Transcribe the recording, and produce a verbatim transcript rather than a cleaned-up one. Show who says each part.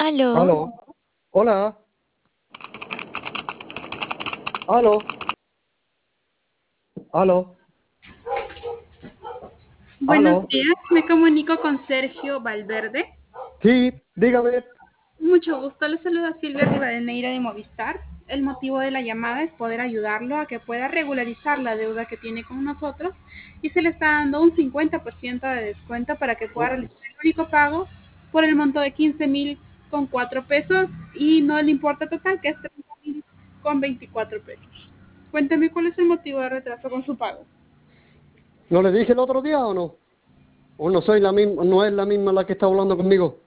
Speaker 1: Aló,
Speaker 2: Aló, hola, aló, aló,
Speaker 3: Buenos
Speaker 2: aló.
Speaker 3: días, me comunico con Sergio Valverde.
Speaker 2: Sí, dígame.
Speaker 3: Mucho gusto, le saluda Silvia Rivadeneira de Movistar. El motivo de la llamada es poder ayudarlo a que pueda regularizar la deuda que tiene con nosotros y se le está dando un cincuenta por ciento de descuento para que pueda
Speaker 2: Oh,
Speaker 3: realizar el único pago por el monto de quince mil con cuatro pesos y no el importe total que es treinta mil con veinticuatro pesos. Cuénteme cuál es el motivo de retraso con su pago.
Speaker 2: ¿no le dije el otro día o no? ¿O no soy la misma, no es la misma la que está hablando conmigo?